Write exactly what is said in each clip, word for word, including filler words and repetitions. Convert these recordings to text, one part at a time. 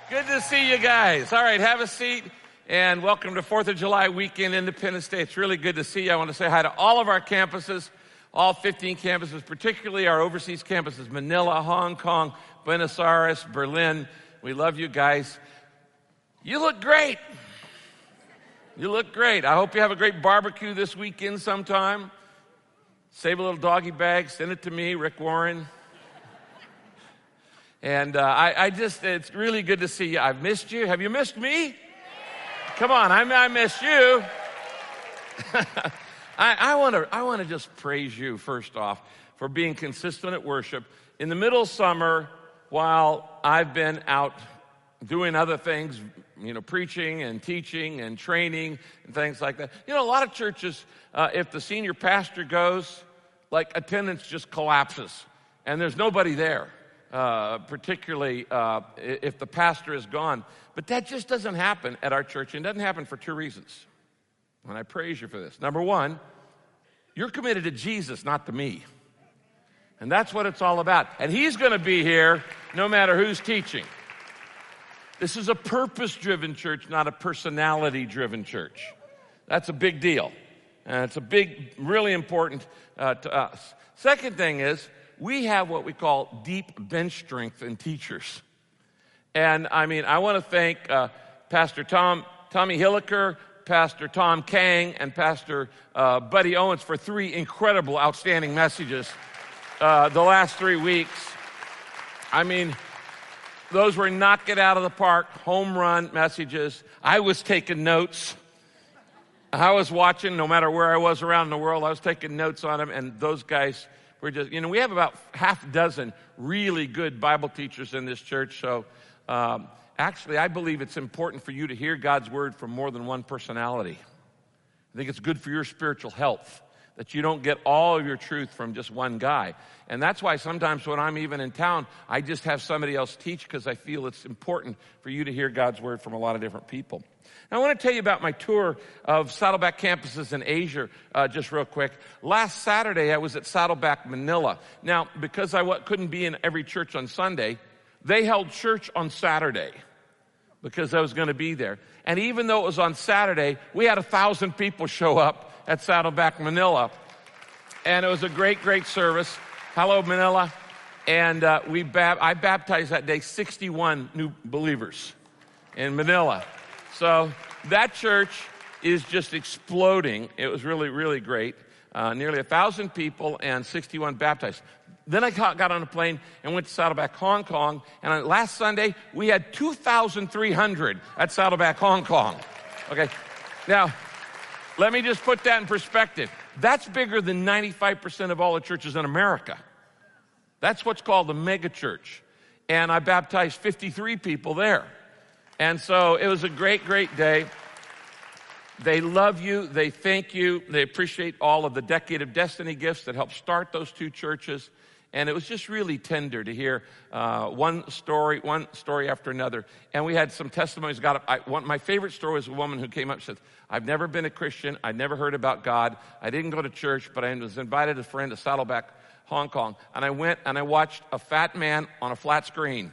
Good to see you guys. All right, have a seat, and welcome to fourth of July weekend, Independence Day. It's really good to see you. I want to say hi to all of our campuses, all fifteen campuses, particularly our overseas campuses, Manila, Hong Kong, Buenos Aires, Berlin. We love you guys. You look great. You look great. I hope you have a great barbecue this weekend sometime. Save a little doggy bag, send it to me, Rick Warren. And uh, I, I just, it's really good to see you. I've missed you. Have you missed me? Come on, I, I missed you. I, I want to I want to just praise you, first off, for being consistent at worship. In the middle of summer, while I've been out doing other things, you know, preaching and teaching and training and things like that. You know, a lot of churches, uh, if the senior pastor goes, like attendance just collapses and there's nobody there. Uh, particularly uh, if the pastor is gone. But that just doesn't happen at our church, and it doesn't happen for two reasons. And I praise you for this. Number one, you're committed to Jesus, not to me. And that's what it's all about. And he's going to be here no matter who's teaching. This is a purpose-driven church, not a personality-driven church. That's a big deal. And it's a big, really important uh, to us. Second thing is, we have what we call deep bench strength in teachers. And I mean, I want to thank uh, Pastor Tom, Tommy Hilliker, Pastor Tom Kang, and Pastor uh, Buddy Owens for three incredible, outstanding messages uh, the last three weeks. I mean, those were knock it out of the park, home run messages. I was taking notes. I was watching, no matter where I was around the world, I was taking notes on them, and those guys We're just, you know, we have about half a dozen really good Bible teachers in this church. So um, actually, I believe it's important for you to hear God's word from more than one personality. I think it's good for your spiritual health that you don't get all of your truth from just one guy. And that's why sometimes when I'm even in town, I just have somebody else teach because I feel it's important for you to hear God's word from a lot of different people. Now, I want to tell you about my tour of Saddleback campuses in Asia uh, just real quick. Last Saturday, I was at Saddleback, Manila. Now, because I w- couldn't be in every church on Sunday, they held church on Saturday because I was going to be there. And even though it was on Saturday, we had a thousand people show up at Saddleback, Manila. And it was a great, great service. Hello, Manila. And uh, we bab- I baptized that day sixty-one new believers in Manila. So that church is just exploding. It was really, really great. Uh, nearly a thousand people and sixty-one baptized. Then I got on a plane and went to Saddleback, Hong Kong. And on last Sunday, we had two thousand three hundred at Saddleback, Hong Kong. Okay. Now, let me just put that in perspective. That's bigger than ninety-five percent of all the churches in America. That's what's called a mega church. And I baptized fifty-three people there. And so it was a great, great day. They love you. They thank you. They appreciate all of the Decade of Destiny gifts that helped start those two churches. And it was just really tender to hear uh, one story, one story after another. And we had some testimonies. Got up. I, one, my favorite story was a woman who came up and said, I've never been a Christian. I'd never heard about God. I didn't go to church, but I was invited as a friend to Saddleback, Hong Kong. And I went and I watched a fat man on a flat screen.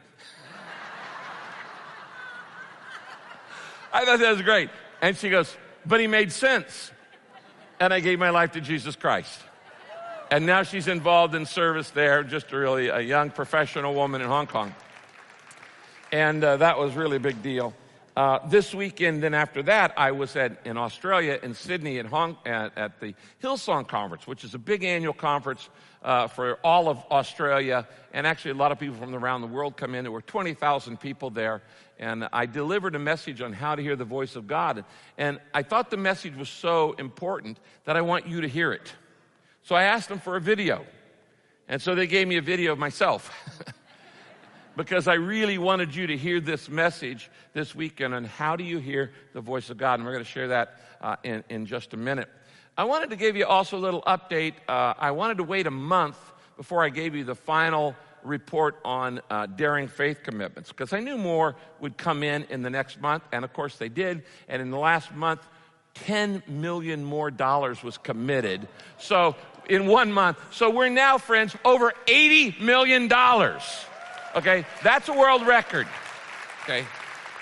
I thought that was great. And she goes, but he made sense. And I gave my life to Jesus Christ. And now she's involved in service there, just a really a young professional woman in Hong Kong. And uh, that was really a big deal. Uh, this weekend, then after that, I was at in Australia, in Sydney, in Hong, at, at the Hillsong Conference, which is a big annual conference uh, for all of Australia. And actually, a lot of people from around the world come in. There were twenty thousand people there. And I delivered a message on how to hear the voice of God. And I thought the message was so important that I want you to hear it. So I asked them for a video. And so they gave me a video of myself. Because I really wanted you to hear this message this weekend on how do you hear the voice of God. And we're going to share that uh, in, in just a minute. I wanted to give you also a little update. Uh, I wanted to wait a month before I gave you the final report on uh, Daring Faith commitments, because I knew more would come in in the next month, and of course they did. And in the last month, ten million more dollars was committed. So in one month, so we're now, friends, over eighty million dollars. Okay, that's a world record. Okay,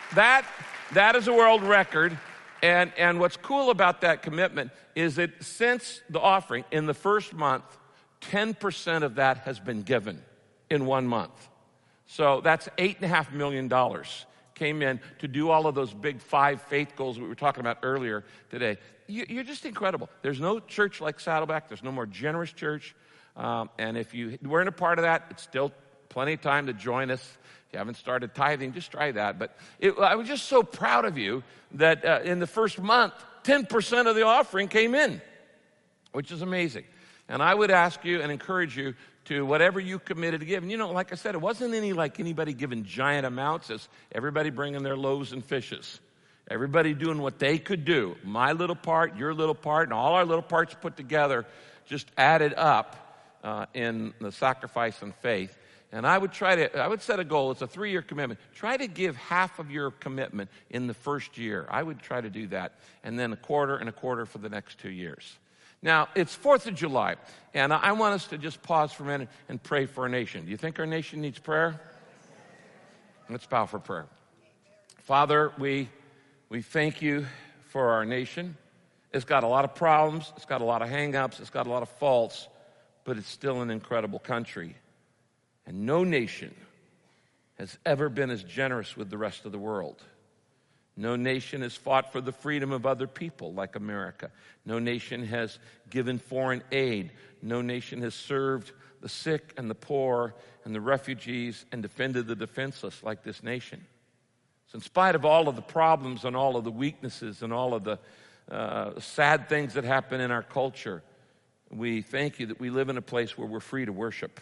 that, that is a world record. And, and what's cool about that commitment is that since the offering, in the first month, ten percent of that has been given in one month. So that's eight and a half million dollars came in to do all of those big five faith goals we were talking about earlier today. You, you're just incredible. There's no church like Saddleback. There's no more generous church. Um, and if you weren't a part of that, it's still plenty of time to join us. If you haven't started tithing, just try that. But it, I was just so proud of you that uh, in the first month, ten percent of the offering came in, which is amazing. And I would ask you and encourage you to whatever you committed to give. And you know, like I said, it wasn't any like anybody giving giant amounts. It's everybody bringing their loaves and fishes. Everybody doing what they could do. My little part, your little part, and all our little parts put together just added up uh, in the sacrifice and faith. And I would try to, I would set a goal. It's a three-year commitment. Try to give half of your commitment in the first year. I would try to do that. And then a quarter and a quarter for the next two years. Now, it's fourth of July, and I want us to just pause for a minute and pray for our nation. Do you think our nation needs prayer? Let's bow for prayer. Father, we, we thank you for our nation. It's got a lot of problems. It's got a lot of hang-ups. It's got a lot of faults, but it's still an incredible country. And no nation has ever been as generous with the rest of the world. No nation has fought for the freedom of other people like America. No nation has given foreign aid. No nation has served the sick and the poor and the refugees and defended the defenseless like this nation. So in spite of all of the problems and all of the weaknesses and all of the uh, sad things that happen in our culture, we thank you that we live in a place where we're free to worship.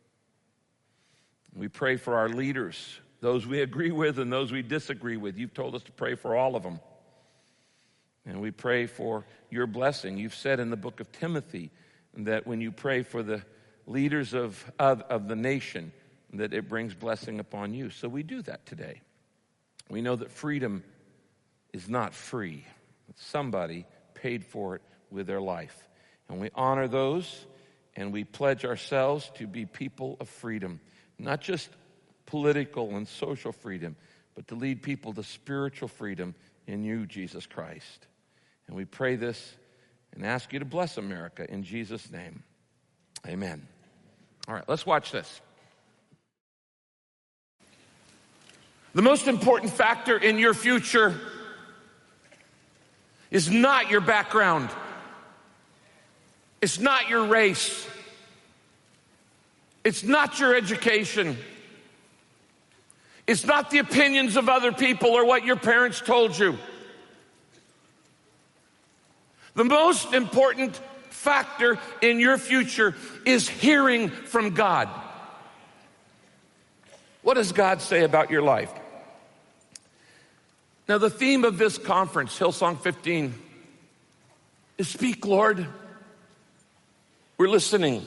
We pray for our leaders, those we agree with and those we disagree with. You've told us to pray for all of them. And we pray for your blessing. You've said in the book of Timothy that when you pray for the leaders of, of, of the nation, that it brings blessing upon you. So we do that today. We know that freedom is not free. Somebody paid for it with their life. And we honor those, and we pledge ourselves to be people of freedom, not just political and social freedom, but to lead people to spiritual freedom in you, Jesus Christ. And we pray this and ask you to bless America in Jesus' name. Amen. All right, let's watch this. The most important factor in your future is not your background. It's not your race. It's not your education. It's not the opinions of other people or what your parents told you. The most important factor in your future is hearing from God. What does God say about your life? Now, the theme of this conference, Hillsong fifteen, is Speak, Lord. We're listening.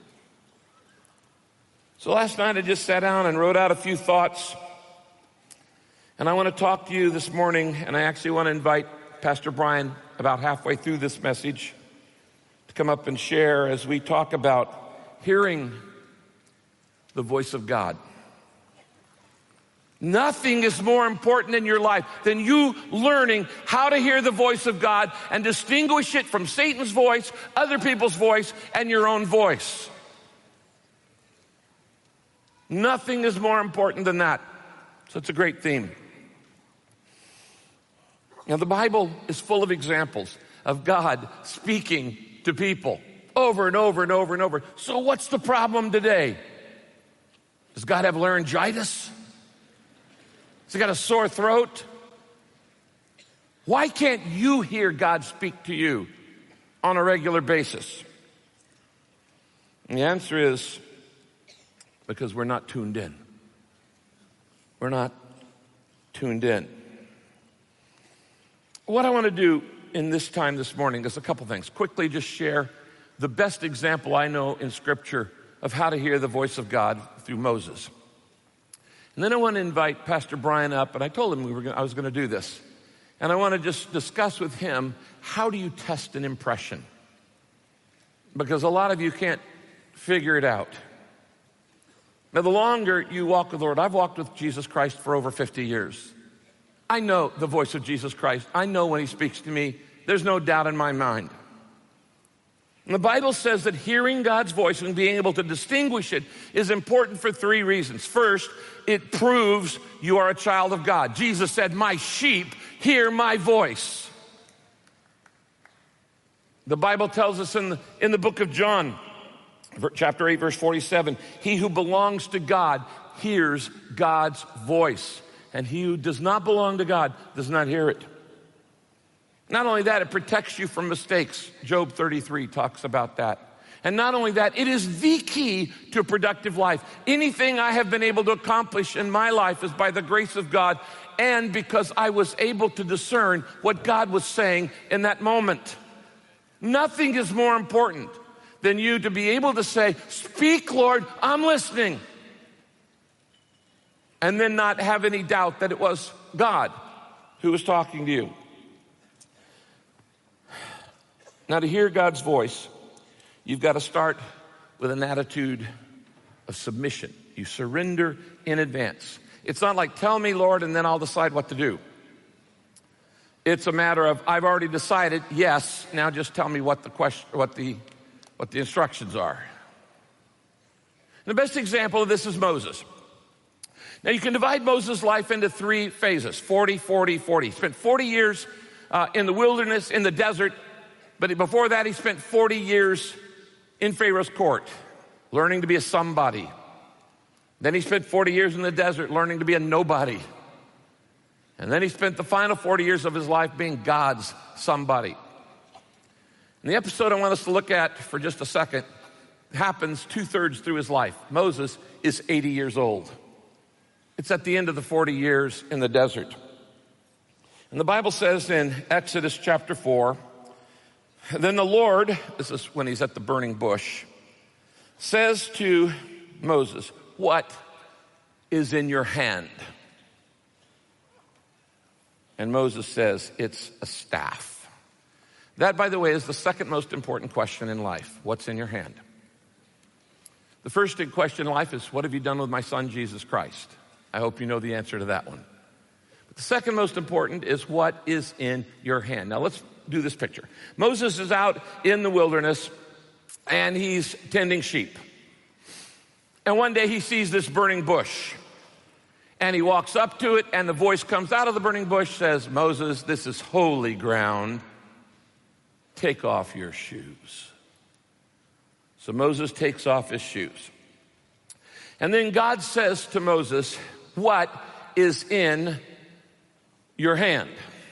So last night I just sat down and wrote out a few thoughts. And I want to talk to you this morning, and I actually want to invite Pastor Brian about halfway through this message to come up and share as we talk about hearing the voice of God. Nothing is more important in your life than you learning how to hear the voice of God and distinguish it from Satan's voice, other people's voice, and your own voice. Nothing is more important than that. So it's a great theme. Now, the Bible is full of examples of God speaking to people over and over and over and over. So what's the problem today? Does God have laryngitis? Has he got a sore throat? Why can't you hear God speak to you on a regular basis? And the answer is because we're not tuned in. We're not tuned in. What I want to do in this time this morning is a couple things. Quickly just share the best example I know in Scripture of how to hear the voice of God through Moses. And then I want to invite Pastor Brian up, and I told him we were gonna, I was going to do this. And I want to just discuss with him, how do you test an impression? Because a lot of you can't figure it out. Now, the longer you walk with the Lord, I've walked with Jesus Christ for over fifty years. I know the voice of Jesus Christ. I know when he speaks to me. There's no doubt in my mind. And the Bible says that hearing God's voice and being able to distinguish it is important for three reasons. First, it proves you are a child of God. Jesus said, my sheep hear my voice. The Bible tells us in the, in the book of John, chapter eight, verse forty-seven, he who belongs to God hears God's voice, and he who does not belong to God does not hear it. Not only that, it protects you from mistakes. Job thirty-three talks about that. And not only that, it is the key to a productive life. Anything I have been able to accomplish in my life is by the grace of God and because I was able to discern what God was saying in that moment. Nothing is more important than you to be able to say, speak, Lord, I'm listening. And then not have any doubt that it was God who was talking to you. Now, to hear God's voice, you've got to start with an attitude of submission. You surrender in advance. It's not like, tell me, Lord, and then I'll decide what to do. It's a matter of, I've already decided, yes, now just tell me what the question, what the, what the instructions are. And the best example of this is Moses. Now, you can divide Moses' life into three phases, forty, forty, forty. He spent forty years uh, in the wilderness, in the desert, but before that, he spent forty years in Pharaoh's court, learning to be a somebody. Then he spent forty years in the desert, learning to be a nobody. And then he spent the final forty years of his life being God's somebody. And the episode I want us to look at for just a second happens two-thirds through his life. Moses is eighty years old. It's at the end of the forty years in the desert. And the Bible says in Exodus chapter four, then the Lord, this is when he's at the burning bush, says to Moses, what is in your hand? And Moses says, it's a staff. That, by the way, is the second most important question in life. What's in your hand? The first question in life is, what have you done with my son, Jesus Christ? I hope you know the answer to that one. But the second most important is, what is in your hand? Now, let's do this picture. Moses is out in the wilderness, and he's tending sheep. And one day he sees this burning bush. And he walks up to it, and the voice comes out of the burning bush, says, Moses, this is holy ground. Take off your shoes. So Moses takes off his shoes. And then God says to Moses, what is in your hand?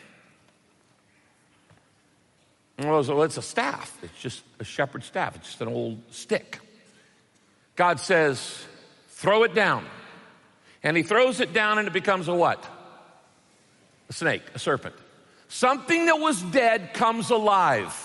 And Moses, well, it's a staff. It's just a shepherd's staff. It's just an old stick. God says, throw it down. And he throws it down, and it becomes a what? A snake, a serpent. Something that was dead comes alive.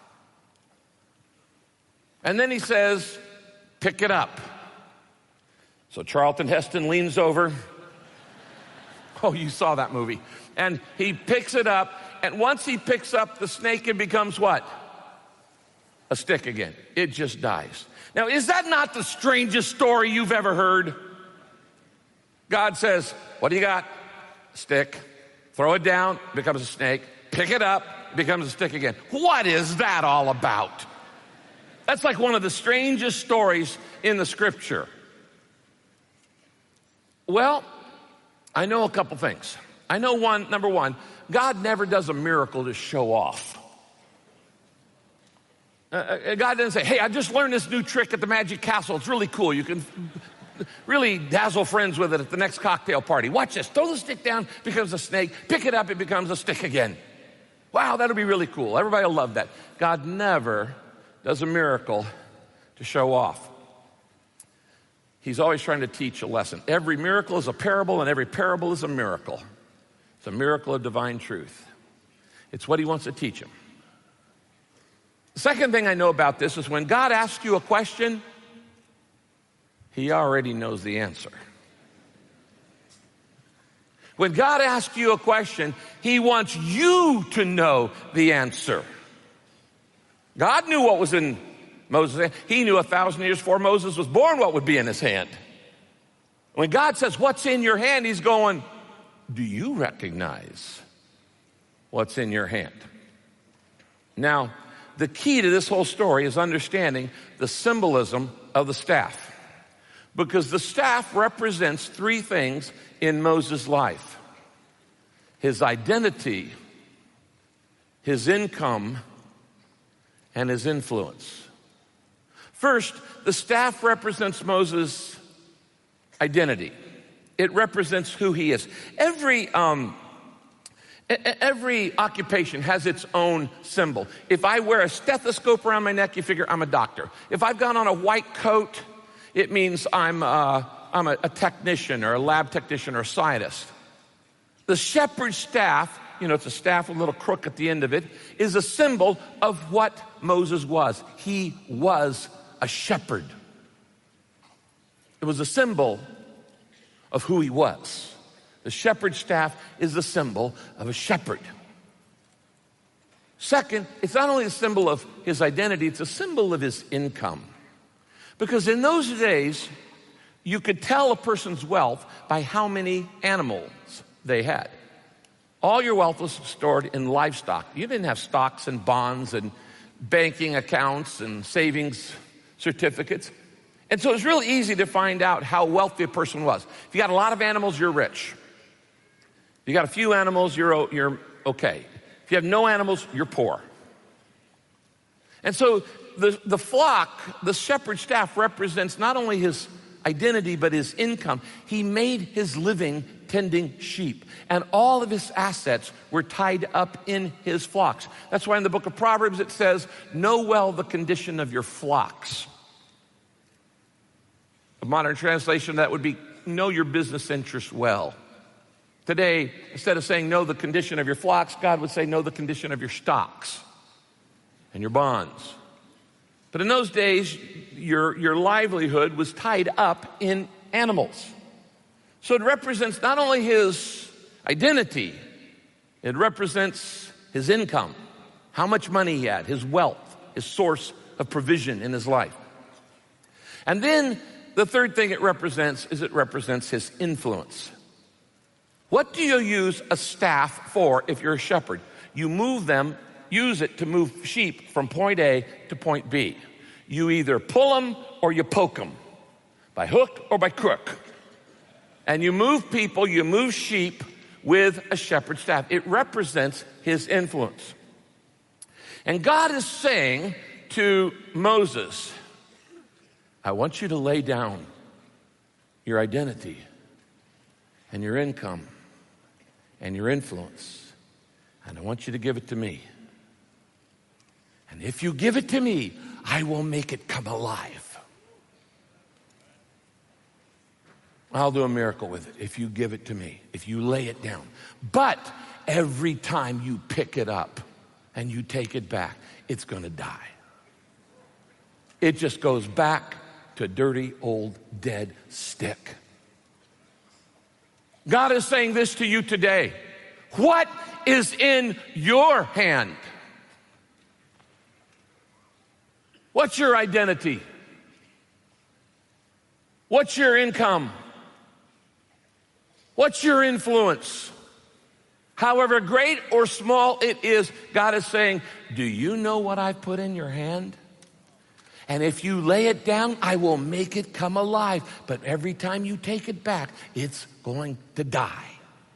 And then he says, pick it up. So Charlton Heston leans over. Oh, you saw that movie. And he picks it up, and once he picks up the snake, it becomes what? A stick again. It just dies. Now, is that not the strangest story you've ever heard? God says, what do you got? A stick. Throw it down, becomes a snake. Pick it up, becomes a stick again. What is that all about? That's like one of the strangest stories in the scripture. Well, I know a couple things. I know one, number one, God never does a miracle to show off. Uh, God doesn't say, hey, I just learned this new trick at the Magic Castle. It's really cool. You can really dazzle friends with it at the next cocktail party. Watch this. Throw the stick down, becomes a snake. Pick it up, it becomes a stick again. Wow, that'll be really cool. Everybody will love that. God never does a miracle to show off. He's always trying to teach a lesson. Every miracle is a parable, and every parable is a miracle. It's a miracle of divine truth. It's what he wants to teach him. The second thing I know about this is when God asks you a question, he already knows the answer. When God asks you a question, he wants you to know the answer. God knew what was in Moses' hand. He knew a thousand years before Moses was born what would be in his hand. When God says, what's in your hand? He's going, do you recognize what's in your hand? Now, the key to this whole story is understanding the symbolism of the staff, because the staff represents three things in Moses' life: his identity, his income, and his influence. First, the staff represents Moses' identity. It represents who he is. Every um, every occupation has its own symbol. If I wear a stethoscope around my neck, you figure I'm a doctor. If I've got on a white coat, it means I'm uh, I'm a, a technician or a lab technician or a scientist. The shepherd's staff, you know, it's a staff with a little crook at the end of it, is a symbol of what Moses was. He was a shepherd. It was a symbol of who he was. The shepherd's staff is the symbol of a shepherd. Second, it's not only a symbol of his identity, it's a symbol of his income. Because in those days, you could tell a person's wealth by how many animals they had. All your wealth was stored in livestock. You didn't have stocks and bonds and banking accounts and savings certificates. And so it's really easy to find out how wealthy a person was. If you got a lot of animals, you're rich. If you got a few animals, you're, you're okay. If you have no animals, you're poor. And so the, the flock, the shepherd's staff, represents not only his identity, but his income. He made his living tending sheep, and all of his assets were tied up in his flocks. That's why in the book of Proverbs it says, know well the condition of your flocks. A modern translation of that would be, know your business interests well. Today, instead of saying know the condition of your flocks, God would say know the condition of your stocks and your bonds. But in those days, your, your livelihood was tied up in animals. So it represents not only his identity, it represents his income, how much money he had, his wealth, his source of provision in his life. And then the third thing it represents is it represents his influence. What do you use a staff for if you're a shepherd? You move them, use it to move sheep from point A to point B. You either pull them or you poke them, by hook or by crook. And you move people, you move sheep with a shepherd's staff. It represents his influence. And God is saying to Moses, I want you to lay down your identity and your income and your influence, and I want you to give it to me. And if you give it to me, I will make it come alive. I'll do a miracle with it if you give it to me, if you lay it down. But every time you pick it up and you take it back, it's going to die. It just goes back to dirty old dead stick. God is saying this to you today. What is in your hand? What's your identity? What's your income? What's your influence? However great or small it is, God is saying, do you know what I've put in your hand? And if you lay it down, I will make it come alive. But every time you take it back, it's going to die.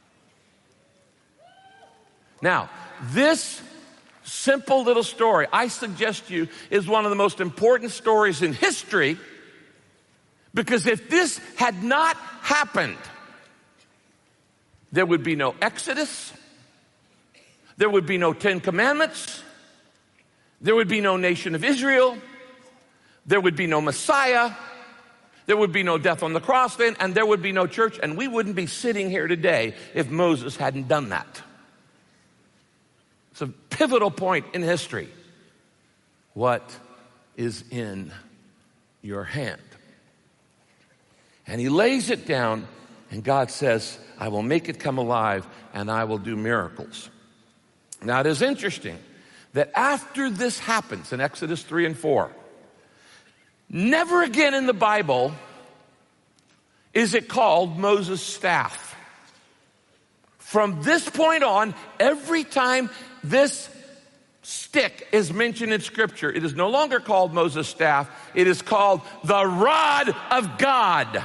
Now, this simple little story, I suggest to you, is one of the most important stories in history, because if this had not happened, there would be no Exodus, there would be no Ten Commandments, there would be no nation of Israel, there would be no Messiah, there would be no death on the cross then, and there would be no church, and we wouldn't be sitting here today if Moses hadn't done that. It's a pivotal point in history. What is in your hand? And he lays it down, and God says, I will make it come alive, and I will do miracles. Now, it is interesting that after this happens in Exodus three and four, never again in the Bible is it called Moses' staff. From this point on, every time this stick is mentioned in Scripture, it is no longer called Moses' staff. It is called the rod of God.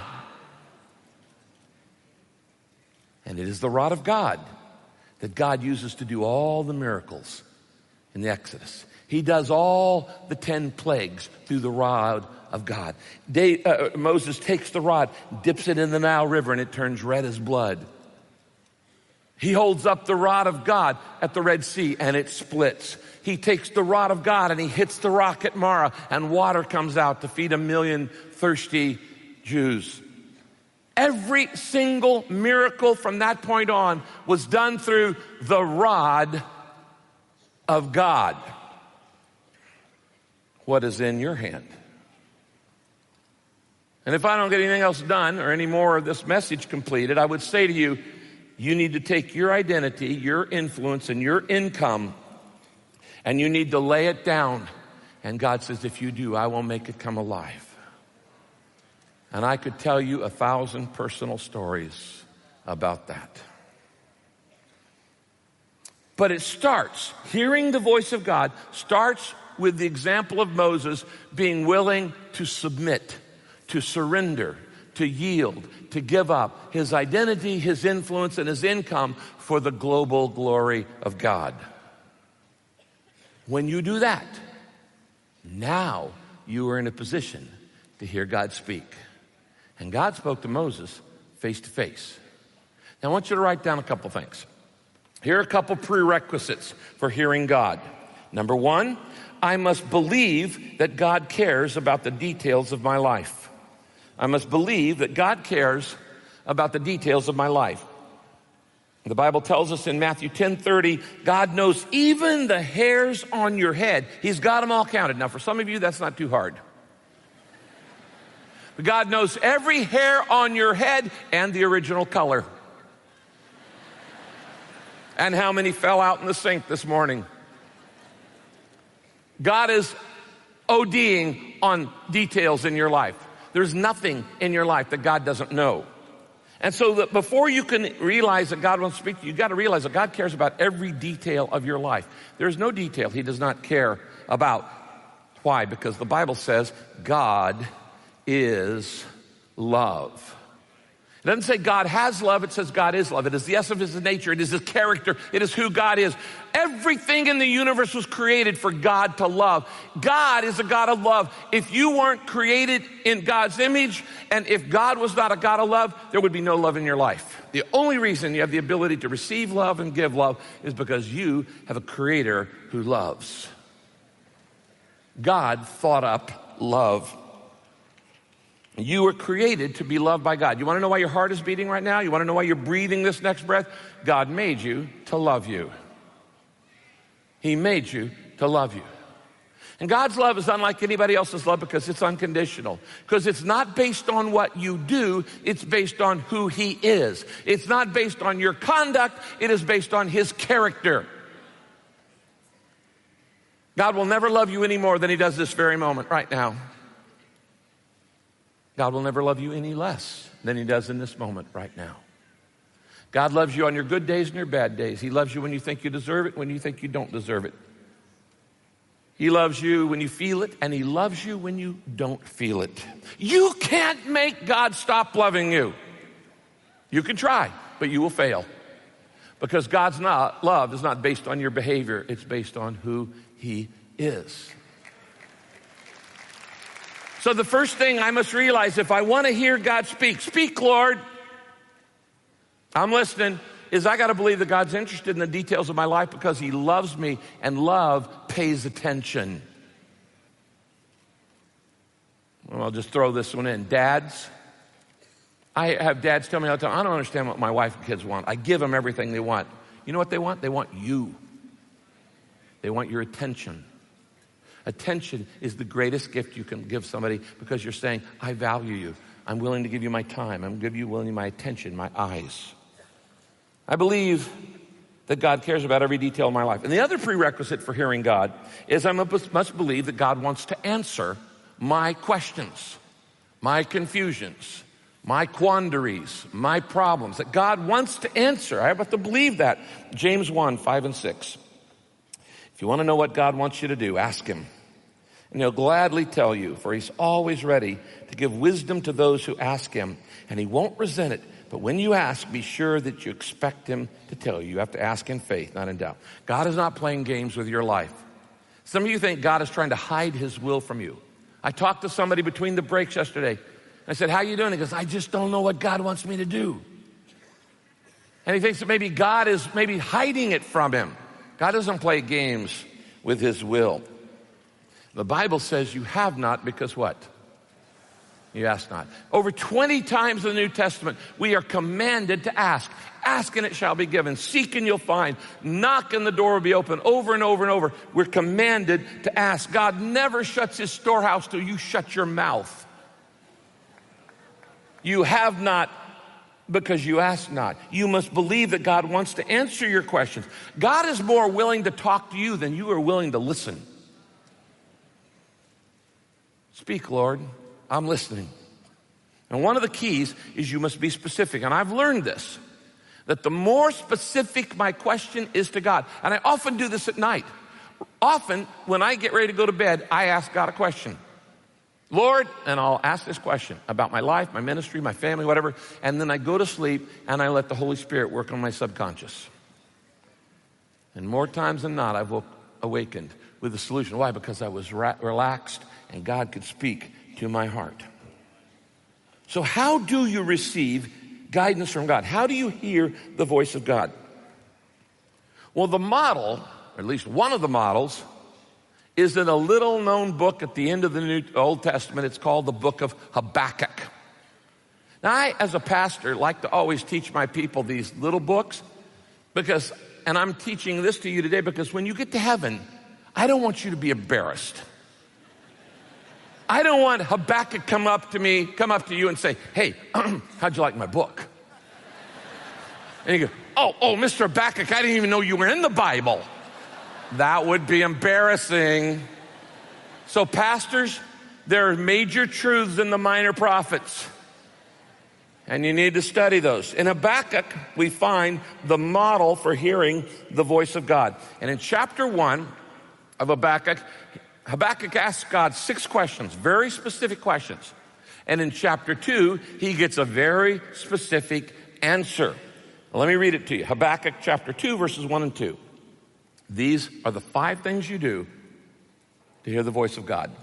And it is the rod of God that God uses to do all the miracles in the Exodus. He does all the ten plagues through the rod of God. They, uh, Moses takes the rod, dips it in the Nile River, and it turns red as blood. He holds up the rod of God at the Red Sea, and it splits. He takes the rod of God and he hits the rock at Marah, and water comes out to feed a million thirsty Jews. Every single miracle from that point on was done through the rod of God. What is in your hand? And if I don't get anything else done or any more of this message completed, I would say to you, you need to take your identity, your influence, and your income, and you need to lay it down. And God says, if you do, I will make it come alive. And I could tell you a thousand personal stories about that. But it starts, hearing the voice of God, starts with the example of Moses being willing to submit, to surrender, to yield, to give up his identity, his influence, and his income for the global glory of God. When you do that, now you are in a position to hear God speak. And God spoke to Moses face to face. Now I want you to write down a couple things. Here are a couple prerequisites for hearing God. Number one, I must believe that God cares about the details of my life. I must believe that God cares about the details of my life. The Bible tells us in Matthew ten thirty, God knows even the hairs on your head. He's got them all counted. Now, for some of you, that's not too hard. But God knows every hair on your head and the original color. And how many fell out in the sink this morning. God is ODing on details in your life. There's nothing in your life that God doesn't know. And so that before you can realize that God wants to speak to you, you've got to realize that God cares about every detail of your life. There's no detail He does not care about. Why? Because the Bible says God is love. It doesn't say God has love, it says God is love. It is the essence of His nature, it is His character, it is who God is. Everything in the universe was created for God to love. God is a God of love. If you weren't created in God's image, and if God was not a God of love, there would be no love in your life. The only reason you have the ability to receive love and give love is because you have a Creator who loves. God thought up love. You were created to be loved by God. You want to know why your heart is beating right now? You want to know why you're breathing this next breath? God made you to love you. He made you to love you. And God's love is unlike anybody else's love because it's unconditional. Because it's not based on what you do, it's based on who He is. It's not based on your conduct, it is based on His character. God will never love you any more than He does this very moment right now. God will never love you any less than He does in this moment right now. God loves you on your good days and your bad days. He loves you when you think you deserve it, when you think you don't deserve it. He loves you when you feel it, and He loves you when you don't feel it. You can't make God stop loving you. You can try, but you will fail. Because God's not, love is not based on your behavior. It's based on who He is. So the first thing I must realize, if I want to hear God speak, speak, Lord, I'm listening, is I got to believe that God's interested in the details of my life because He loves me, and love pays attention. Well, I'll just throw this one in. Dads, I have dads tell me all the time, I don't understand what my wife and kids want. I give them everything they want. You know what they want? They want you. They want your attention. Attention is the greatest gift you can give somebody because you're saying, I value you. I'm willing to give you my time. I'm give you willing my attention, my eyes. I believe that God cares about every detail of my life. And the other prerequisite for hearing God is I must believe that God wants to answer my questions, my confusions, my quandaries, my problems, that God wants to answer. I have to believe that. James one, five and six. If you want to know what God wants you to do, ask him. And he'll gladly tell you, for he's always ready to give wisdom to those who ask him, and he won't resent it. But when you ask, be sure that you expect him to tell you. You have to ask in faith, not in doubt. God is not playing games with your life. Some of you think God is trying to hide his will from you. I talked to somebody between the breaks yesterday. I said, how you doing? He goes, I just don't know what God wants me to do. And he thinks that maybe God is maybe hiding it from him. God doesn't play games with his will. The Bible says you have not because what? You ask not. Over twenty times in the New Testament, we are commanded to ask. Ask and it shall be given. Seek and you'll find. Knock and the door will be open. Over and over and over. We're commanded to ask. God never shuts his storehouse till you shut your mouth. You have not because you ask not. You must believe that God wants to answer your questions. God is more willing to talk to you than you are willing to listen. Speak, Lord. I'm listening. And one of the keys is you must be specific. And I've learned this, that the more specific my question is to God, and I often do this at night. Often, when I get ready to go to bed, I ask God a question. Lord, and I'll ask this question about my life, my ministry, my family, whatever, and then I go to sleep and I let the Holy Spirit work on my subconscious. And more times than not, I've woke, awakened with a solution. Why? Because I was ra- relaxed and God could speak to my heart. So how do you receive guidance from God? How do you hear the voice of God? Well, the model, or at least one of the models, is in a little known book at the end of the New Old Testament. It's called the book of Habakkuk. Now, I, as a pastor, like to always teach my people these little books because, and I'm teaching this to you today because when you get to heaven, I don't want you to be embarrassed. I don't want Habakkuk come up to me, come up to you and say, hey, how'd you like my book? And you go, oh, oh, Mister Habakkuk, I didn't even know you were in the Bible. That would be embarrassing. So pastors, there are major truths in the minor prophets. And you need to study those. In Habakkuk, we find the model for hearing the voice of God. And in chapter one of Habakkuk, Habakkuk asks God six questions, very specific questions. And in chapter two, he gets a very specific answer. Well, let me read it to you. Habakkuk chapter two, verses one and two. These are the five things you do to hear the voice of God.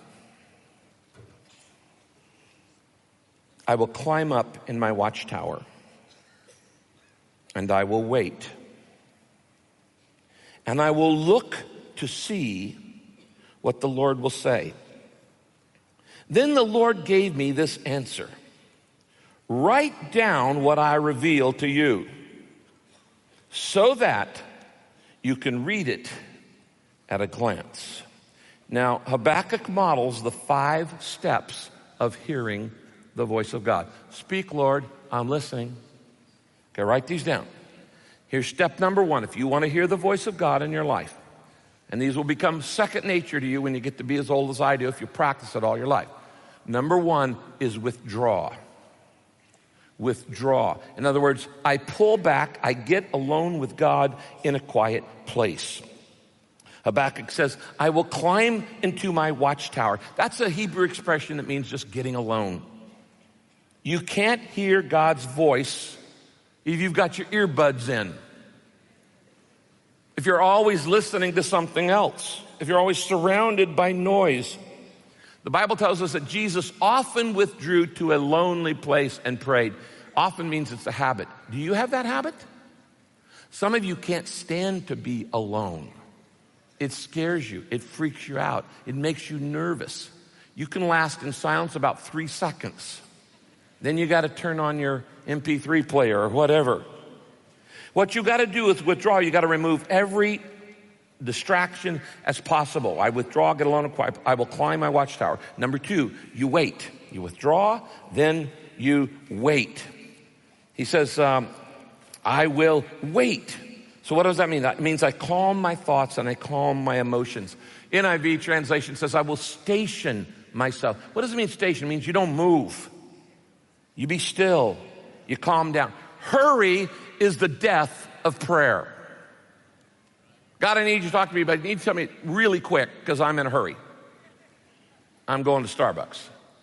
I will climb up in my watchtower, and I will wait. And I will look to see what the Lord will say. Then the Lord gave me this answer. Write down what I reveal to you, so that you can read it at a glance. Now, Habakkuk models the five steps of hearing the voice of God. Speak, Lord, I'm listening. Okay, write these down. Here's step number one. If you want to hear the voice of God in your life, and these will become second nature to you when you get to be as old as I do if you practice it all your life. Number one is withdraw. Withdraw. In other words, I pull back, I get alone with God in a quiet place. Habakkuk says, I will climb into my watchtower. That's a Hebrew expression that means just getting alone. You can't hear God's voice if you've got your earbuds in. If you're always listening to something else. If you're always surrounded by noise. The Bible tells us that Jesus often withdrew to a lonely place and prayed. Often means it's a habit. Do you have that habit? Some of you can't stand to be alone. It scares you. It freaks you out. It makes you nervous. You can last in silence about three seconds. Then you got to turn on your M P three player or whatever. What you got to do is withdraw. You got to remove every distraction as possible. I withdraw, get alone and quiet. I will climb my watchtower. Number two, you wait. You withdraw, then you wait. He says, um, I will wait. So what does that mean? That means I calm my thoughts and I calm my emotions. N I V translation says, I will station myself. What does it mean, station? It means you don't move. You be still. You calm down. Hurry is the death of prayer. God, I need you to talk to me, but you need to tell me really quick because I'm in a hurry. I'm going to Starbucks.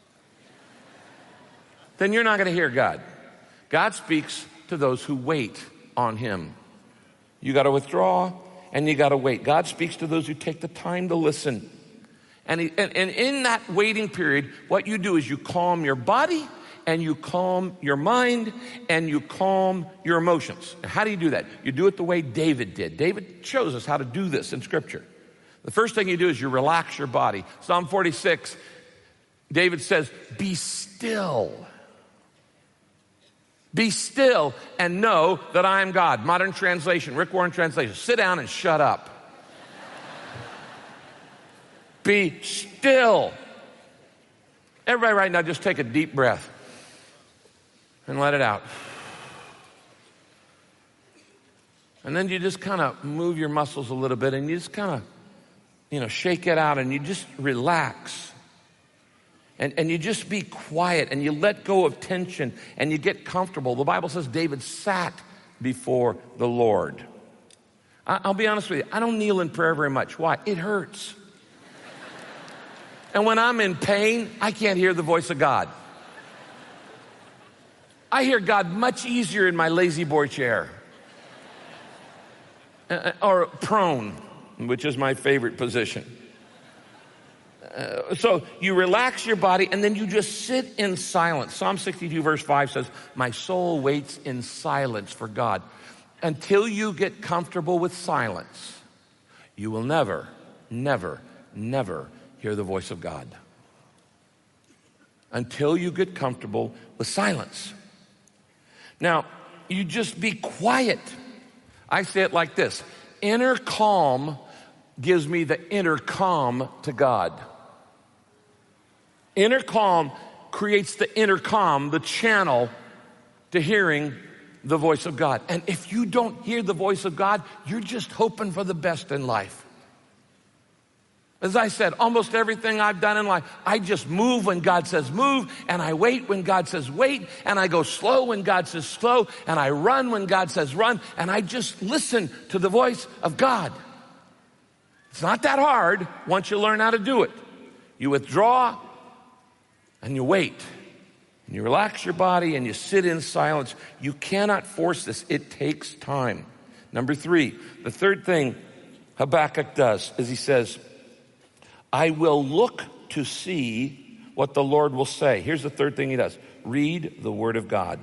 Then you're not going to hear God. God speaks to those who wait on him. You got to withdraw and you got to wait. God speaks to those who take the time to listen. And, he, and, and in that waiting period, what you do is you calm your body and you calm your mind and you calm your emotions. And how do you do that? You do it the way David did. David shows us how to do this in Scripture. The first thing you do is you relax your body. Psalm forty-six, David says, be still. Be still and know that I am God. Modern translation, Rick Warren translation, sit down and shut up. Be still. Everybody right now just take a deep breath and let it out. And then you just kind of move your muscles a little bit and you just kind of, you know, shake it out and you just relax. And, and you just be quiet and you let go of tension and you get comfortable. The Bible says David sat before the Lord. I, I'll be honest with you, I don't kneel in prayer very much. Why? It hurts. And when I'm in pain, I can't hear the voice of God. I hear God much easier in my lazy boy chair. Uh, or prone, which is my favorite position. Uh, so you relax your body and then you just sit in silence. Psalm sixty-two verse five says, my soul waits in silence for God. Until you get comfortable with silence, you will never, never, never hear the voice of God. Until you get comfortable with silence. Now, you just be quiet. I say it like this. Inner calm gives me the inner calm to God. Inner calm creates the inner calm, the channel to hearing the voice of God. And if you don't hear the voice of God, you're just hoping for the best in life. As I said, almost everything I've done in life, I just move when God says move, and I wait when God says wait, and I go slow when God says slow, and I run when God says run, and I just listen to the voice of God. It's not that hard once you learn how to do it. You withdraw, and you wait, and you relax your body, and you sit in silence. You cannot force this. It takes time. Number three, the third thing Habakkuk does is he says, I will look to see what the Lord will say. Here's the third thing he does. Read the Word of God.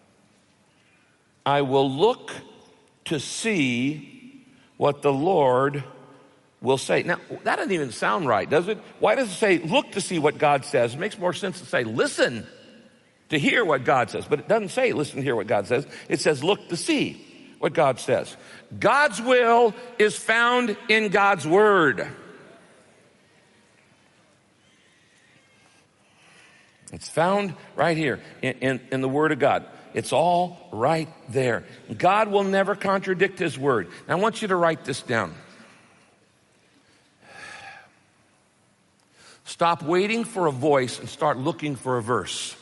I will look to see what the Lord will say. Now, that doesn't even sound right, does it? Why does it say, look to see what God says? It makes more sense to say, listen to hear what God says. But it doesn't say, listen to hear what God says. It says, look to see what God says. God's will is found in God's Word. It's found right here in, in, in the Word of God. It's all right there. God will never contradict His Word. Now, I want you to write this down. Stop waiting for a voice and start looking for a verse.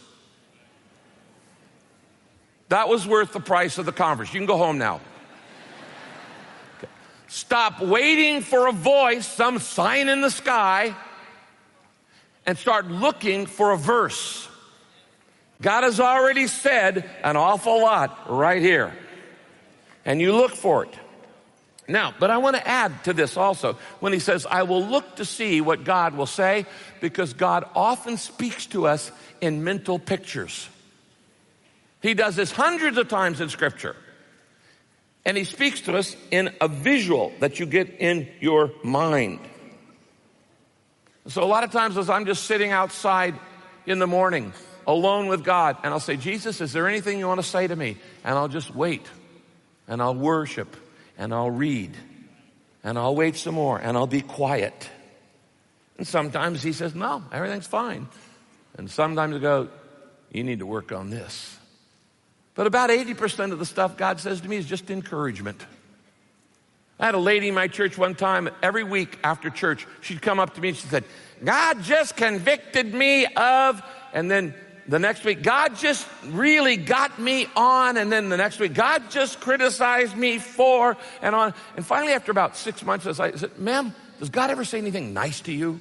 That was worth the price of the conference. You can go home now. Okay. Stop waiting for a voice, some sign in the sky, and start looking for a verse. God has already said an awful lot right here. And you look for it. Now, but I want to add to this also. When he says, I will look to see what God will say, because God often speaks to us in mental pictures. He does this hundreds of times in Scripture. And he speaks to us in a visual that you get in your mind. So a lot of times as I'm just sitting outside in the morning, alone with God, and I'll say, Jesus, is there anything you want to say to me? And I'll just wait, and I'll worship, and I'll read, and I'll wait some more, and I'll be quiet. And sometimes he says, no, everything's fine. And sometimes I go, you need to work on this. But about eighty percent of the stuff God says to me is just encouragement. I had a lady in my church one time, every week after church, she'd come up to me and she said, God just convicted me of, and then the next week, God just really got me on. And then the next week, God just criticized me for and on. And finally, after about six months, I said, ma'am, does God ever say anything nice to you?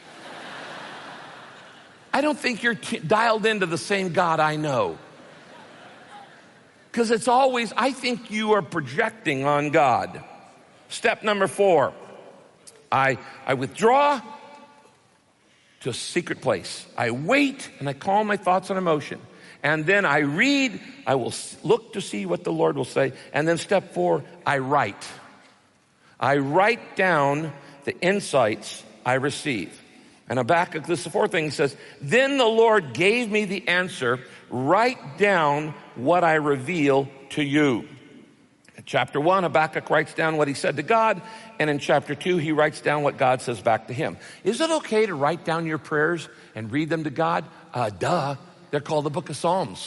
I don't think you're t- dialed into the same God I know. Because it's always, I think you are projecting on God. Step number four, I, I withdraw to a secret place. I wait and I calm my thoughts and emotion. And then I read, I will look to see what the Lord will say. And then step four, I write. I write down the insights I receive. And Habakkuk, this is the fourth thing, he says, then the Lord gave me the answer, write down what I reveal to you. In chapter one, Habakkuk writes down what he said to God, and in chapter two, he writes down what God says back to him. Is it okay to write down your prayers and read them to God? Uh, duh, they're called the book of Psalms.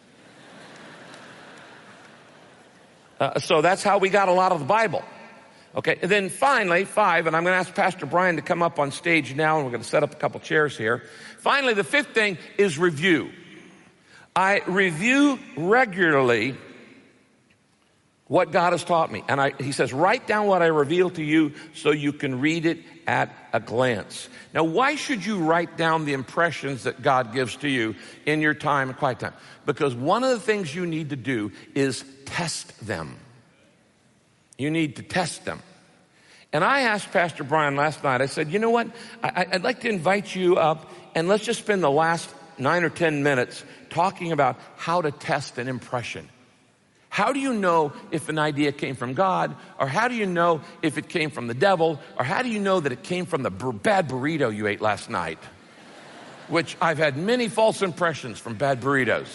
Uh, so that's how we got a lot of the Bible. Okay, and then finally, five, and I'm going to ask Pastor Brian to come up on stage now, and we're going to set up a couple chairs here. Finally, the fifth thing is review. I review regularly what God has taught me. And I, he says, write down what I reveal to you so you can read it at a glance. Now, why should you write down the impressions that God gives to you in your time and quiet time? Because one of the things you need to do is test them. You need to test them. And I asked Pastor Brian last night, I said, you know what? I, I'd like to invite you up and let's just spend the last nine or ten minutes talking about how to test an impression. How do you know if an idea came from God? Or how do you know if it came from the devil? Or how do you know that it came from the bur- bad burrito you ate last night? Which I've had many false impressions from bad burritos.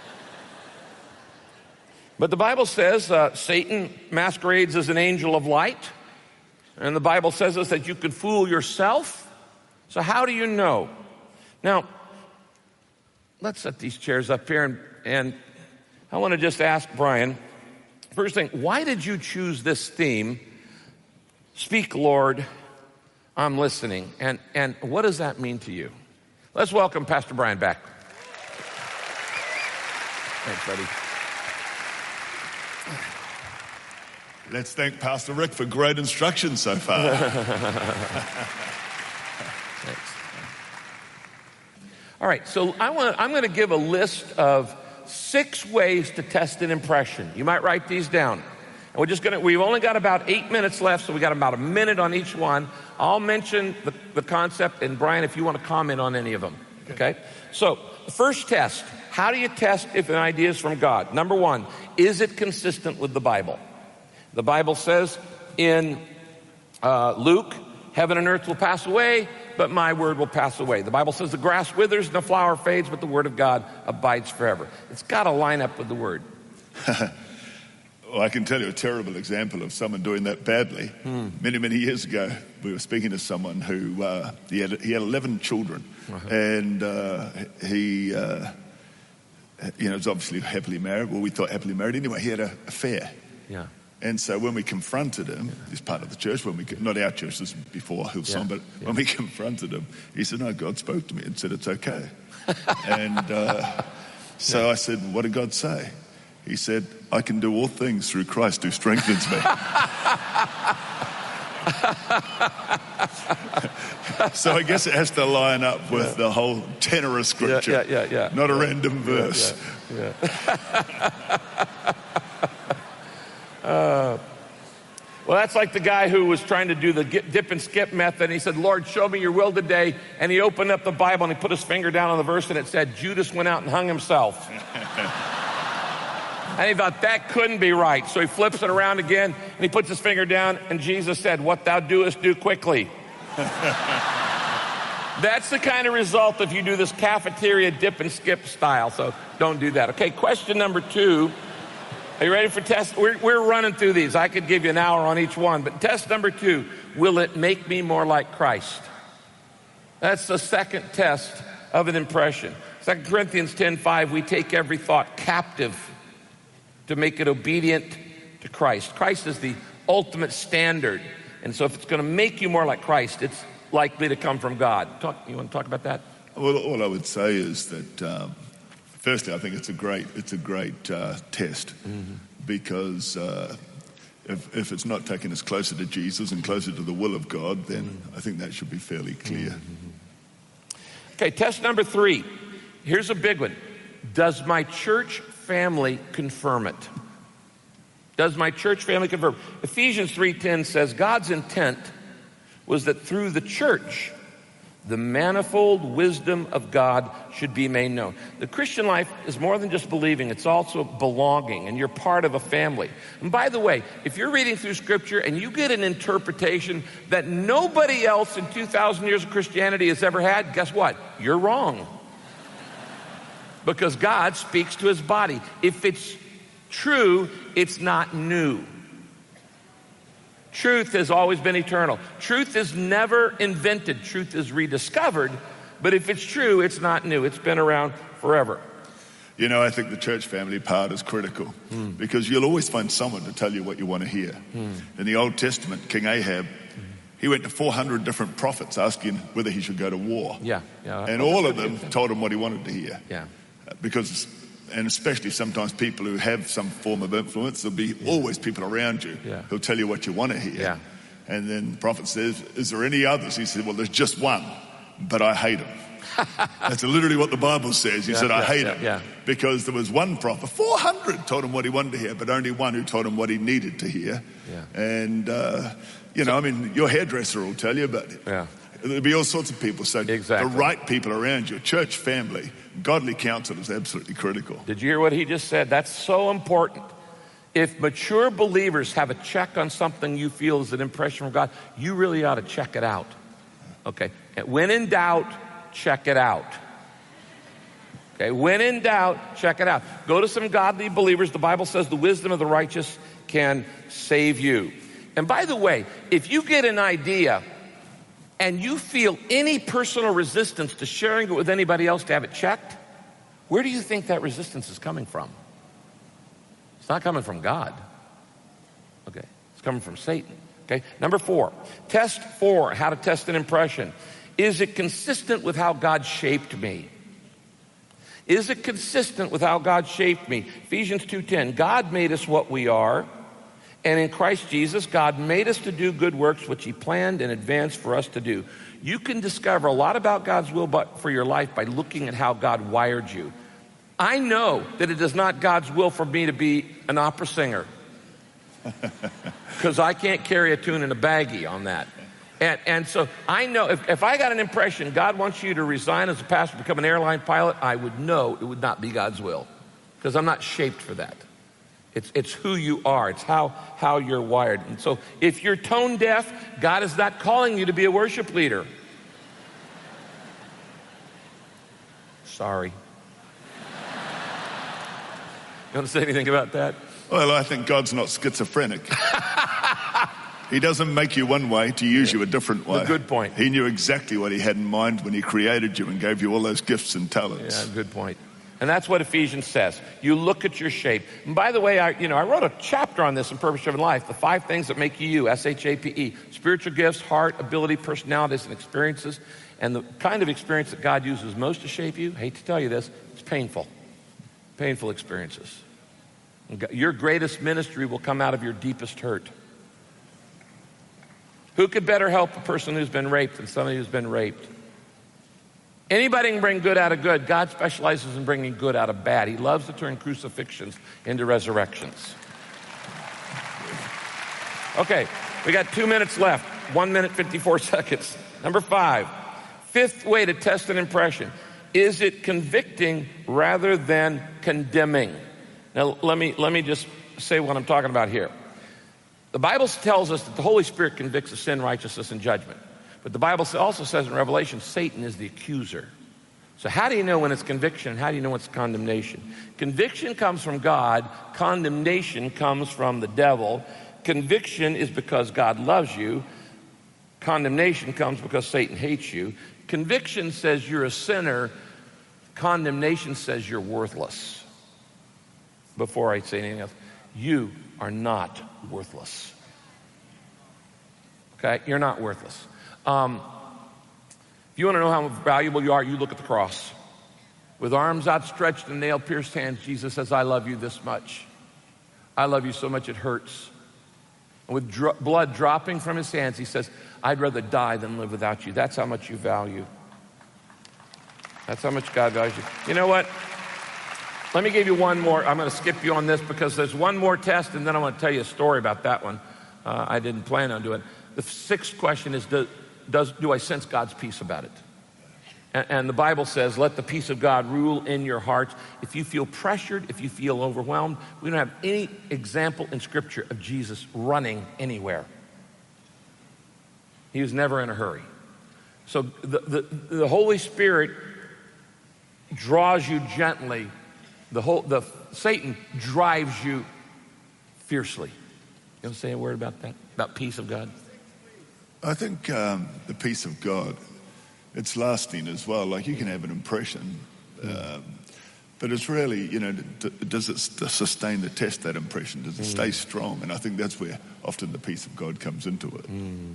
But the Bible says uh, Satan masquerades as an angel of light. And the Bible says us that you could fool yourself. So how do you know? Now, let's set these chairs up here. And, and I want to just ask Brian, first thing, why did you choose this theme? Speak, Lord, I'm listening. And, and what does that mean to you? Let's welcome Pastor Brian back. Thanks, buddy. Let's thank Pastor Rick for great instruction so far. Thanks. All right, so I want, I'm going to give a list of six ways to test an impression. You might write these down. And we're just going to, we've only got about eight minutes left, so we got about a minute on each one. I'll mention the, the concept, and Brian, if you want to comment on any of them. Okay? So, the first test, how do you test if an idea is from God? Number one, is it consistent with the Bible? The Bible says in uh, Luke, heaven and earth will pass away, but my word will pass away. The Bible says the grass withers and the flower fades, but the word of God abides forever. It's got to line up with the word. Well, I can tell you a terrible example of someone doing that badly. Hmm. Many, many years ago, we were speaking to someone who, uh, he, had, he had eleven children. Uh-huh. And uh, he, uh, you know, was obviously happily married. Well, we thought happily married. Anyway, he had an affair. Yeah. And so when we confronted him, yeah. he's part of the church, when we, not our church, this was before Hillsong, yeah. but yeah. when we confronted him, he said, no, God spoke to me and said, it's okay. and uh, so yeah. I said, what did God say? He said, I can do all things through Christ who strengthens me. So I guess it has to line up with yeah. the whole tenor of Scripture. Yeah, yeah, yeah. yeah. Not a random verse. Yeah, yeah, yeah. uh, well, that's like the guy who was trying to do the dip and skip method. And he said, Lord, show me your will today. And he opened up the Bible and he put his finger down on the verse and it said, Judas went out and hung himself. And he thought, that couldn't be right. So he flips it around again, and he puts his finger down, and Jesus said, what thou doest, do quickly. That's the kind of result if you do this cafeteria dip and skip style, so don't do that. Okay, question number two. Are you ready for test? We're, we're running through these. I could give you an hour on each one, but test number two, will it make me more like Christ? That's the second test of an impression. Second Corinthians ten five, we take every thought captive to make it obedient to Christ. Christ is the ultimate standard. And so if it's going to make you more like Christ, it's likely to come from God. Talk, you want to talk about that? Well, all I would say is that um, Firstly, I think it's a great it's a great uh, test mm-hmm. because uh, if, if it's not taking us closer to Jesus and closer to the will of God, then mm-hmm. I think that should be fairly clear. Mm-hmm. Okay, test number three. Here's a big one. Does my church family confirm it? Does my church family confirm? Ephesians three ten says God's intent was that through the church, the manifold wisdom of God should be made known. The Christian life is more than just believing. It's also belonging, and you're part of a family. And by the way, if you're reading through Scripture and you get an interpretation that nobody else in two thousand years of Christianity has ever had, guess what? You're wrong. Because God speaks to his body. If it's true, it's not new. Truth has always been eternal. Truth is never invented. Truth is rediscovered. But if it's true, it's not new. It's been around forever. You know, I think the church family part is critical mm. because you'll always find someone to tell you what you want to hear. Mm. In the Old Testament, King Ahab, he went to four hundred different prophets asking whether he should go to war. Yeah, yeah. And all of them told him what he wanted to hear. Yeah. Because, and especially sometimes people who have some form of influence, there'll be yeah. always people around you yeah. who'll tell you what you want to hear. Yeah. And then the prophet says, is there any others? He said, well, there's just one, but I hate him. That's literally what the Bible says. He yeah, said, I yeah, hate yeah, him. Yeah. Because there was one prophet, four hundred told him what he wanted to hear, but only one who told him what he needed to hear. Yeah. And, uh, you know, I mean, your hairdresser will tell you, but yeah. there'll be all sorts of people. So exactly. the right people around you, church family, godly counsel is absolutely critical. Did you hear what he just said? That's so important. If mature believers have a check on something you feel is an impression from God, you really ought to check it out. Okay. And when in doubt, check it out. Okay. When in doubt, check it out. Go to some godly believers. The Bible says the wisdom of the righteous can save you. And by the way, if you get an idea and you feel any personal resistance to sharing it with anybody else to have it checked, where do you think that resistance is coming from? It's not coming from God. Okay, it's coming from Satan. Okay, number four, test four, how to test an impression. Is it consistent with how God shaped me? Is it consistent with how God shaped me? Ephesians two ten, God made us what we are. And in Christ Jesus, God made us to do good works which he planned in advance for us to do. You can discover a lot about God's will for your life by looking at how God wired you. I know that it is not God's will for me to be an opera singer because I can't carry a tune in a baggie on that. And, and so I know if, if I got an impression God wants you to resign as a pastor, become an airline pilot, I would know it would not be God's will because I'm not shaped for that. It's, it's who you are. It's how, how you're wired. And so if you're tone deaf, God is not calling you to be a worship leader. Sorry. You want to say anything about that? Well, I think God's not schizophrenic. He doesn't make you one way to use yeah. you a different way. A good point. He knew exactly what he had in mind when he created you and gave you all those gifts and talents. Yeah, good point. And that's what Ephesians says. You look at your shape. And by the way, I, you know, I wrote a chapter on this in Purpose-Driven Life, the five things that make you you, S H A P E, spiritual gifts, heart, ability, personalities, and experiences. And the kind of experience that God uses most to shape you, I hate to tell you this, it's painful. Painful experiences. Your greatest ministry will come out of your deepest hurt. Who could better help a person who's been raped than somebody who's been raped? Anybody can bring good out of good. God specializes in bringing good out of bad. He loves to turn crucifixions into resurrections. Okay, we got two minutes left. One minute, fifty-four seconds. Number five, fifth way to test an impression. Is it convicting rather than condemning? Now, let me, let me just say what I'm talking about here. The Bible tells us that the Holy Spirit convicts of sin, righteousness, and judgment. But the Bible also says in Revelation, Satan is the accuser. So how do you know when it's conviction and how do you know when it's condemnation? Conviction comes from God. Condemnation comes from the devil. Conviction is because God loves you. Condemnation comes because Satan hates you. Conviction says you're a sinner. Condemnation says you're worthless. Before I say anything else, you are not worthless. Okay? You're not worthless. Um, if you want to know how valuable you are, you look at the cross. With arms outstretched and nail-pierced hands, Jesus says, I love you this much. I love you so much it hurts. And with dro- blood dropping from his hands, he says, I'd rather die than live without you. That's how much you value. That's how much God values you. You know what? Let me give you one more. I'm going to skip you on this because there's one more test, and then I want to tell you a story about that one. Uh, I didn't plan on doing it. The sixth question is, do, does, do I sense God's peace about it? And, and the Bible says, let the peace of God rule in your hearts. If you feel pressured, if you feel overwhelmed, we don't have any example in Scripture of Jesus running anywhere. He was never in a hurry. So the, the, the Holy Spirit draws you gently. The whole, the Satan drives you fiercely. You want to say a word about that? About peace of God? I think um, the peace of God, it's lasting as well. Like you can have an impression, um, but it's really, you know, d- does it sustain the test, that impression? Does it mm. stay strong? And I think that's where often the peace of God comes into it. Mm-hmm.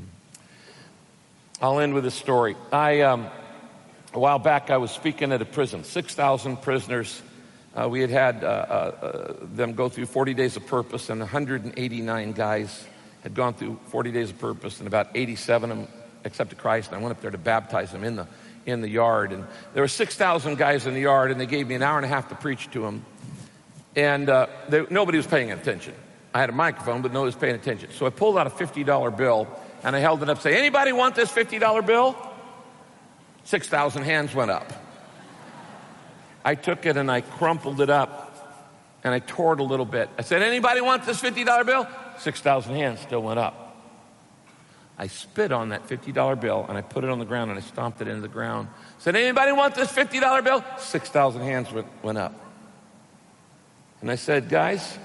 I'll end with a story. I, um, a while back, I was speaking at a prison, six thousand prisoners. Uh, we had had uh, uh, them go through forty days of purpose, and one hundred eighty-nine guys had gone through forty days of purpose, and about eighty-seven of them accepted Christ. And I went up there to baptize them in the in the yard. And there were six thousand guys in the yard, and they gave me an hour and a half to preach to them. And uh, they, nobody was paying attention. I had a microphone, but nobody was paying attention. So I pulled out a fifty dollar bill, and I held it up, say, anybody want this fifty dollar bill? six thousand hands went up. I took it and I crumpled it up and I tore it a little bit. I said, anybody want this fifty dollar bill? six thousand hands still went up. I spit on that fifty dollar bill and I put it on the ground and I stomped it into the ground. I said, anybody want this fifty dollar bill? six thousand hands went, went up. And I said, guys,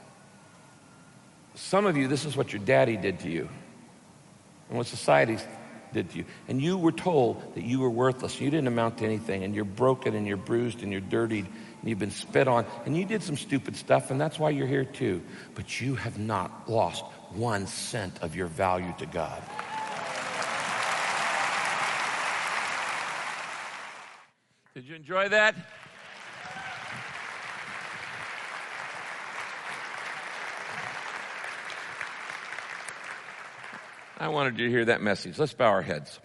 some of you, this is what your daddy did to you and what society did to you. And you were told that you were worthless. You didn't amount to anything, and you're broken and you're bruised and you're dirtied and you've been spit on, and you did some stupid stuff, and that's why you're here too. But you have not lost one cent of your value to God. Did you enjoy that? I wanted you to hear that message. Let's bow our heads.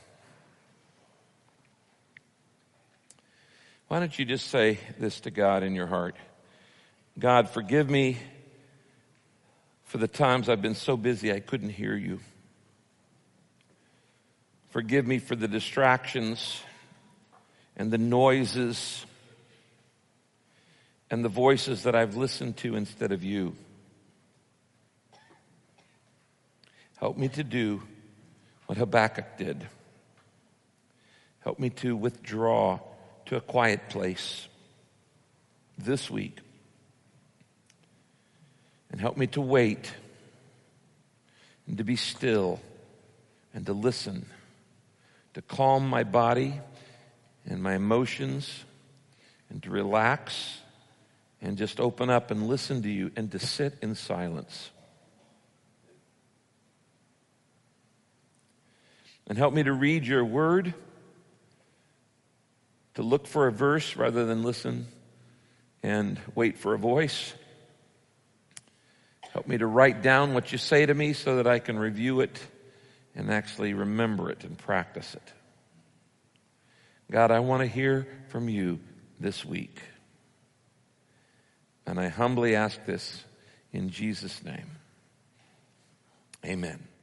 Why don't you just say this to God in your heart? God, forgive me for the times I've been so busy I couldn't hear you. Forgive me for the distractions and the noises and the voices that I've listened to instead of you. Help me to do what Habakkuk did. Help me to withdraw to a quiet place this week. And help me to wait and to be still and to listen, to calm my body and my emotions and to relax and just open up and listen to you and to sit in silence. And help me to read your word, to look for a verse rather than listen and wait for a voice. Help me to write down what you say to me so that I can review it and actually remember it and practice it. God, I want to hear from you this week. And I humbly ask this in Jesus' name. Amen.